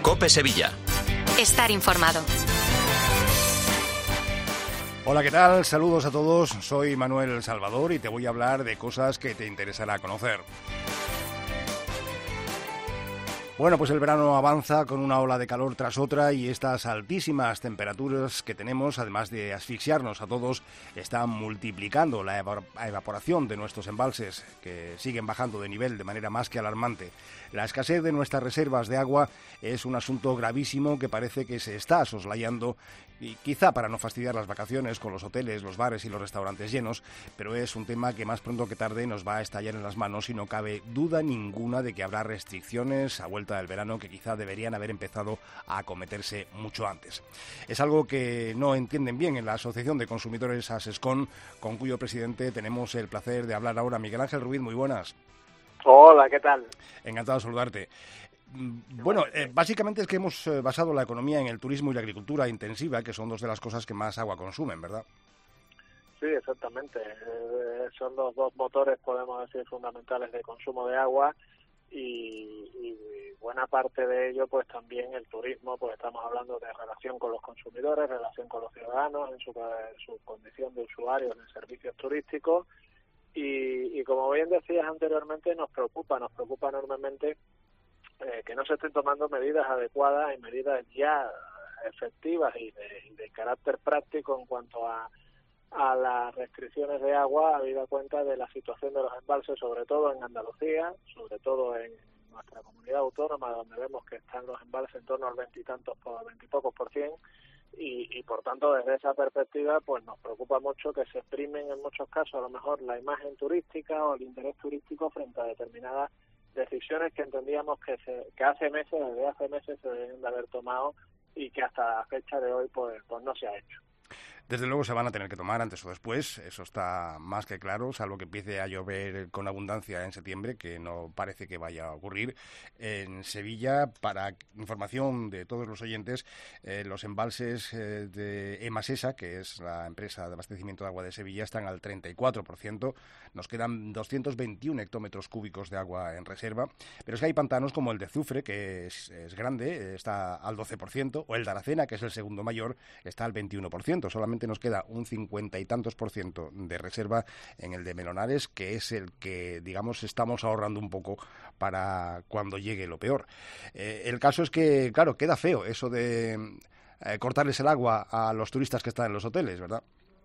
COPE Sevilla. Estar informado. Hola, ¿qué tal? Saludos a todos. Soy Manuel Salvador y te voy a hablar de cosas que te interesará conocer. Bueno, pues el verano avanza con una ola de calor tras otra y estas altísimas temperaturas que tenemos, además de asfixiarnos a todos, están multiplicando la evaporación de nuestros embalses, que siguen bajando de nivel de manera más que alarmante. La escasez de nuestras reservas de agua es un asunto gravísimo que parece que se está soslayando, y quizá para no fastidiar las vacaciones con los hoteles, los bares y los restaurantes llenos, pero es un tema que más pronto que tarde nos va a estallar en las manos y no cabe duda ninguna de que habrá restricciones a vuelta del verano que quizá deberían haber empezado a acometerse mucho antes. Es algo que no entienden bien en la Asociación de Consumidores Asescon, con cuyo presidente tenemos el placer de hablar ahora. Miguel Ángel Ruiz, muy buenas. Hola, ¿qué tal? Encantado de saludarte. Bueno, básicamente es que hemos basado la economía en el turismo y la agricultura intensiva, que son dos de las cosas que más agua consumen, ¿verdad? Sí, exactamente. Son los dos motores, podemos decir, fundamentales de consumo de agua y buena parte de ello, pues también el turismo, pues estamos hablando de relación con los consumidores, relación con los ciudadanos en su condición de usuarios de servicios turísticos y como bien decías anteriormente, nos preocupa enormemente que no se estén tomando medidas adecuadas y medidas ya efectivas y de carácter práctico en cuanto a las restricciones de agua, habida cuenta de la situación de los embalses, sobre todo en Andalucía, sobre todo en nuestra comunidad autónoma, donde vemos que están los embalses en torno al 20 y pocos por cien, y por tanto desde esa perspectiva pues nos preocupa mucho que se exprimen en muchos casos a lo mejor la imagen turística o el interés turístico frente a determinadas decisiones que entendíamos que desde hace meses se deben de haber tomado y que hasta la fecha de hoy pues no se ha hecho. Desde luego se van a tener que tomar antes o después, eso está más que claro, salvo que empiece a llover con abundancia en septiembre, que no parece que vaya a ocurrir. En Sevilla, para información de todos los oyentes, los embalses de Emasesa, que es la empresa de abastecimiento de agua de Sevilla, están al 34%, nos quedan 221 hectómetros cúbicos de agua en reserva, pero es que hay pantanos como el de Zufre, que es grande, está al 12%, o el de Aracena, que es el segundo mayor, está al 21%, solamente nos queda un 50 y tantos % de reserva en el de Melonares, que es el que, digamos, estamos ahorrando un poco para cuando llegue lo peor. El caso es que, claro, queda feo eso de cortarles el agua a los turistas que están en los hoteles, ¿verdad?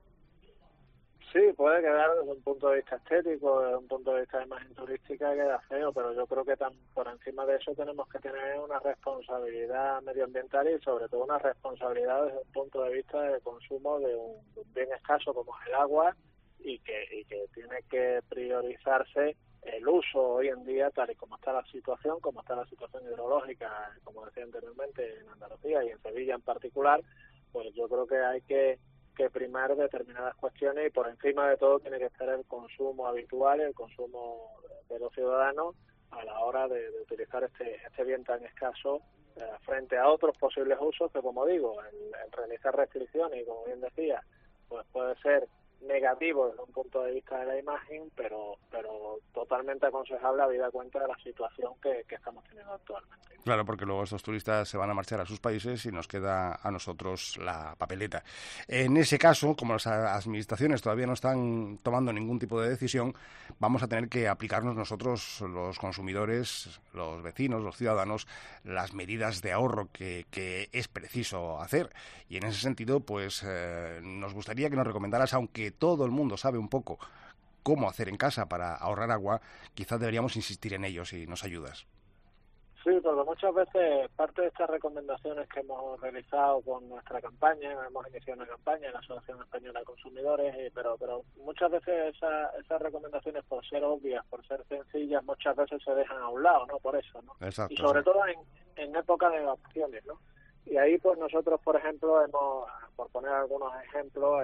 Sí, puede quedar desde un punto de vista estético, desde un punto de vista de imagen turística queda feo, pero yo creo que por encima de eso tenemos que tener una responsabilidad medioambiental y sobre todo una responsabilidad desde un punto de vista de consumo de un bien escaso como es el agua y que tiene que priorizarse el uso hoy en día tal y como está la situación hidrológica, como decía anteriormente, en Andalucía y en Sevilla en particular, pues yo creo que hay que primar determinadas cuestiones y por encima de todo tiene que estar el consumo habitual, el consumo de los ciudadanos a la hora de utilizar este bien tan escaso frente a otros posibles usos que, como digo, el realizar restricciones y, como bien decía, pues puede ser negativo desde un punto de vista de la imagen, pero totalmente aconsejable habida cuenta de la situación que estamos teniendo actualmente. Claro, porque luego estos turistas se van a marchar a sus países y nos queda a nosotros la papeleta. En ese caso, como las administraciones todavía no están tomando ningún tipo de decisión, vamos a tener que aplicarnos nosotros, los consumidores, los vecinos, los ciudadanos, las medidas de ahorro que es preciso hacer. Y en ese sentido, pues nos gustaría que nos recomendaras, aunque todo el mundo sabe un poco cómo hacer en casa para ahorrar agua, quizás deberíamos insistir en ello si nos ayudas. Sí, porque muchas veces parte de estas recomendaciones que hemos realizado con nuestra campaña, hemos iniciado una campaña en la Asociación Española de Consumidores, pero muchas veces esas recomendaciones, por ser obvias, por ser sencillas, muchas veces se dejan a un lado, ¿no? Por eso, ¿no? Exacto, y sobre sí. todo en época de vacaciones, ¿no? Y ahí, pues nosotros, por ejemplo, por poner algunos ejemplos,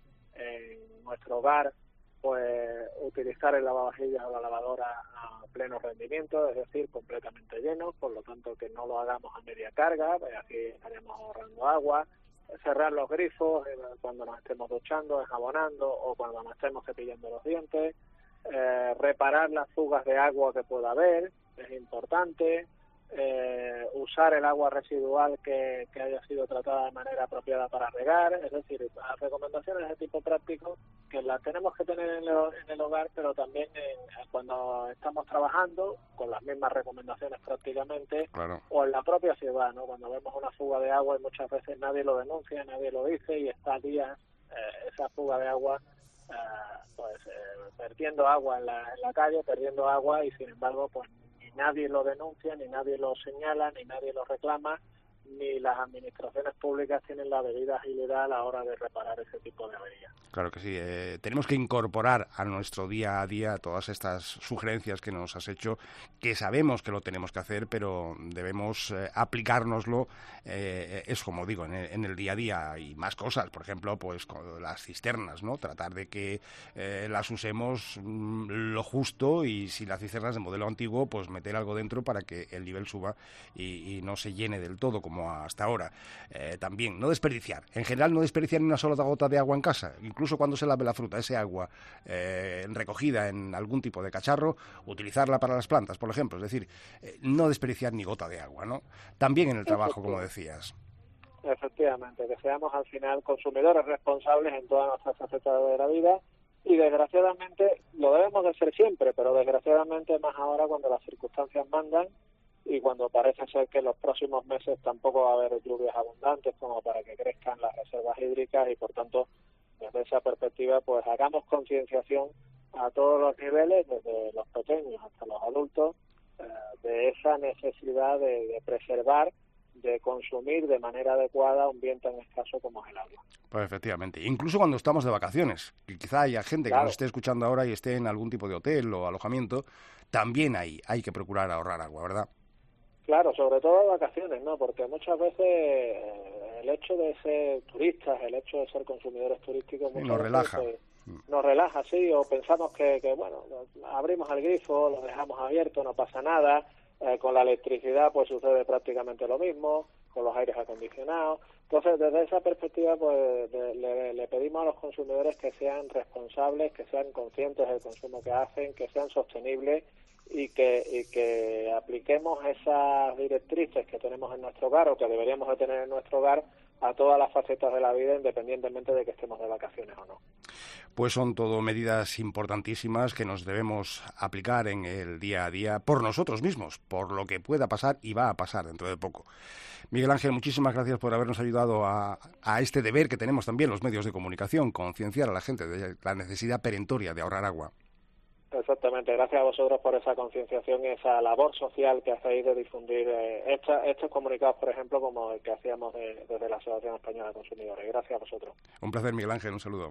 en nuestro hogar, pues utilizar el lavavajillas o la lavadora a pleno rendimiento, es decir, completamente lleno, por lo tanto que no lo hagamos a media carga, pues así estaremos ahorrando agua, cerrar los grifos cuando nos estemos duchando, enjabonando o cuando nos estemos cepillando los dientes, reparar las fugas de agua que pueda haber, es importante, usar el agua residual que haya sido tratada de manera apropiada para regar, es decir, recomendaciones de tipo práctico que las tenemos que tener en el hogar, pero también cuando estamos trabajando, con las mismas recomendaciones prácticamente, claro, o en la propia ciudad, ¿no? Cuando vemos una fuga de agua y muchas veces nadie lo denuncia, nadie lo dice y está días esa fuga de agua perdiendo agua en la calle, perdiendo agua y sin embargo pues ni nadie lo denuncia, ni nadie lo señala, ni nadie lo reclama, ni las administraciones públicas tienen la debida agilidad a la hora de reparar ese tipo de averías. Claro que sí. Tenemos que incorporar a nuestro día a día todas estas sugerencias que nos has hecho, que sabemos que lo tenemos que hacer, pero debemos aplicárnoslo, es como digo, en el día a día y más cosas. Por ejemplo, pues con las cisternas, ¿no? Tratar de que las usemos lo justo y si las cisternas de modelo antiguo, pues meter algo dentro para que el nivel suba y no se llene del todo como hasta ahora. También no desperdiciar. En general no desperdiciar ni una sola gota de agua en casa. Incluso cuando se lave la fruta, ese agua recogida en algún tipo de cacharro, utilizarla para las plantas, por ejemplo. Es decir, no desperdiciar ni gota de agua, ¿no? También en el trabajo, como decías. Efectivamente, que seamos al final consumidores responsables en todas nuestras facetas de la vida y desgraciadamente lo debemos de ser siempre, pero desgraciadamente más ahora cuando las circunstancias mandan y cuando parece ser que en los próximos meses tampoco va a haber lluvias abundantes como para que crezcan las reservas hídricas y por tanto desde esa perspectiva pues hagamos concienciación a todos los niveles, desde los pequeños hasta los adultos, de esa necesidad de preservar, de consumir de manera adecuada un bien tan escaso como es el agua. Pues efectivamente, incluso cuando estamos de vacaciones, que quizá haya gente que nos esté escuchando ahora y esté en algún tipo de hotel o alojamiento, también hay que procurar ahorrar agua, ¿verdad? Claro, sobre todo de vacaciones, ¿no? Porque muchas veces el hecho de ser turistas, el hecho de ser consumidores turísticos nos relaja. Nos relaja, sí, o pensamos que bueno, abrimos el grifo, lo dejamos abierto, no pasa nada. Con la electricidad pues sucede prácticamente lo mismo, con los aires acondicionados. Entonces, desde esa perspectiva pues le pedimos a los consumidores que sean responsables, que sean conscientes del consumo que hacen, que sean sostenibles y que apliquemos esas directrices que tenemos en nuestro hogar o que deberíamos de tener en nuestro hogar a todas las facetas de la vida, independientemente de que estemos de vacaciones o no. Pues son todo medidas importantísimas que nos debemos aplicar en el día a día por nosotros mismos, por lo que pueda pasar y va a pasar dentro de poco. Miguel Ángel, muchísimas gracias por habernos ayudado a este deber que tenemos también los medios de comunicación, concienciar a la gente de la necesidad perentoria de ahorrar agua. Exactamente, gracias a vosotros por esa concienciación y esa labor social que hacéis de difundir estos comunicados, por ejemplo, como el que hacíamos desde la Asociación Española de Consumidores. Gracias a vosotros. Un placer, Miguel Ángel, un saludo.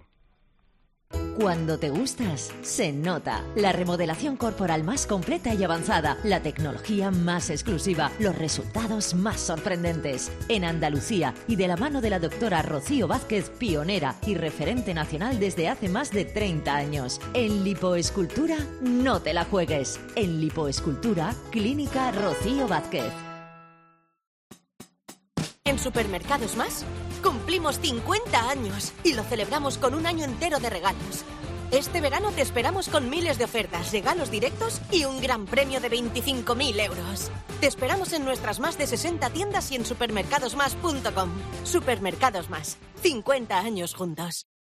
Cuando te gustas, se nota. La remodelación corporal más completa y avanzada, la tecnología más exclusiva, los resultados más sorprendentes. En Andalucía y de la mano de la doctora Rocío Vázquez, pionera y referente nacional desde hace más de 30 años. En lipoescultura, no te la juegues. En lipoescultura, Clínica Rocío Vázquez. En Supermercados Más cumplimos 50 años y lo celebramos con un año entero de regalos. Este verano te esperamos con miles de ofertas, regalos directos y un gran premio de 25.000 euros. Te esperamos en nuestras más de 60 tiendas y en supermercadosmás.com. Supermercados Más, 50 años juntos.